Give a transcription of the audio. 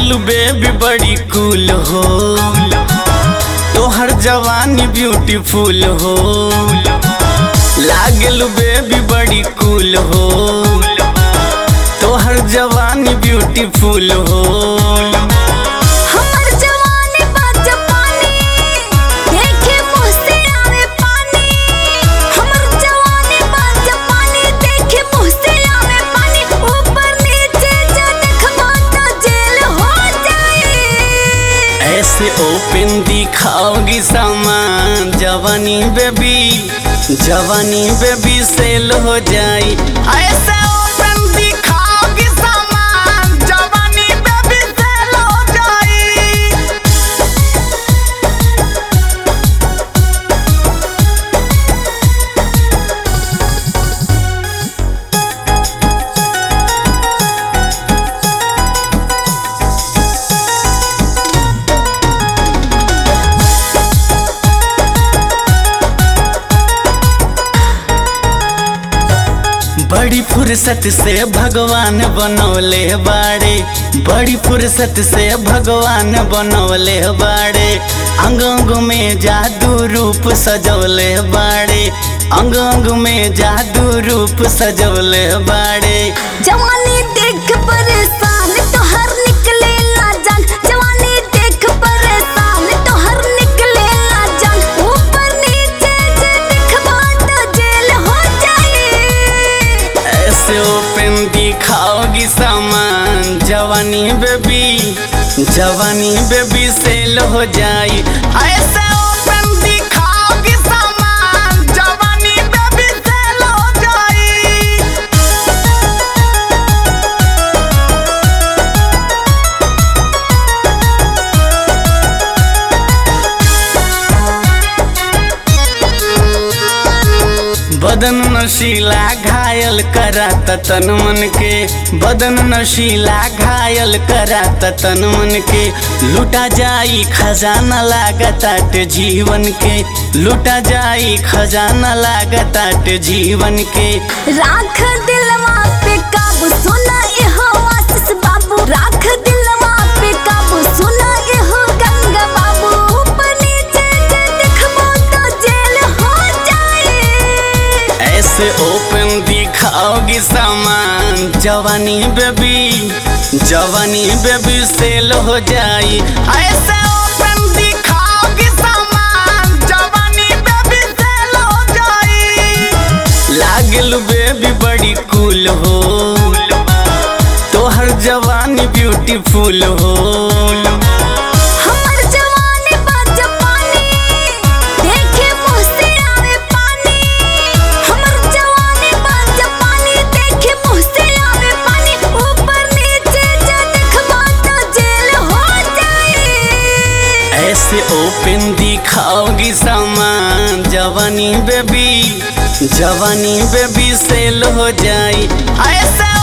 लागलू बेबी बड़ी कूल हो, तोहर जवानी ब्यूटीफुल हो। लागलू बेबी बड़ी कूल हो, तोहर जवानी ब्यूटीफुल हो। हमर जवानी बाज पानी, देखे मुँह से आवे पानी। हमर जवानी बाज पानी, देखे मुँह से आवे पानी। ऊपर नीचे जो देखबो तो जेल हो जाए। ऐसे ओपन दिखाओगी सामान, जवानी बेबी सेल हो जाई। ऐसे ओपन दिखाओगी सामान, जवानी बेबी सेल हो जाई। बड़ी फुर्सत से भगवान बनौले बाड़े, बड़ी फुर्सत से भगवान बनौले बाड़े। अंग अंग में जादू रूप सजौले बाड़े, अंग अंग में जादू रूप सजौले बाड़े। जवानी देख परेशान तोहर निकले ला जान। जवानी देख परेशान तोहर निकले ला जान। ऊपर नीचे जे देखबो तो जेल हो जाए। ऐसे ओपन दिखाओगी सामान, जवानी बेबी सेल हो जाई। ऐसे ओपन दिखाओगी सामान, जवानी बेबी सेल हो जाई। बदन नशीला घायल कराता तन मन के, बदन नशीला घायल कराता तन मन के। लूटा जाई खजाना लागताट जीवन के, लूटा जाई खजाना लागताट जीवन के। राख दिलवा पे काबू, सुना एहो आशीष बाबू। राख दिलवा पे काबू, सुना एहो गंगा बाबू। ऊपर नीचे जे देखबो तो जेल हो जाए। ऐसे ओपन दिखाओगी सामान, जवानी बेबी सेल हो जाई। ऐसे ओपन दिखाओगी सामान, जवानी बेबी सेल हो जाई। लागलू बेबी बड़ी कूल हो, तोहर जवानी ब्यूटीफुल हो। हमर जवानी बाज पानी, देखे मुँह से आवे पानी। हमर जवानी बाज पानी, देखे मुँह से आवे पानी। ऊपर नीचे जो देखबो तो जेल हो जाए। ऐसे ओपन दिखाओगी सामान, जवानी बेबी सेल हो जाई। ऐसे